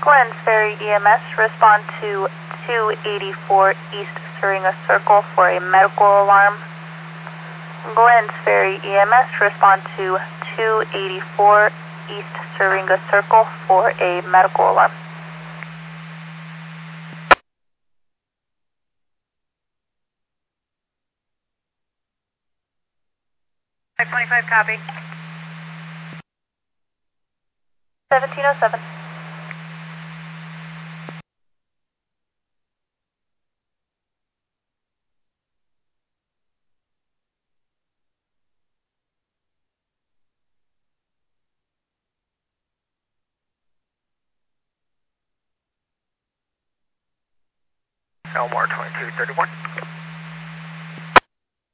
Glens Ferry EMS, respond to 284 East Syringa Circle for a medical alarm. Glens Ferry EMS, respond to 284 East Syringa Circle for a medical alarm. 525, copy. 1707. Elmore 2231.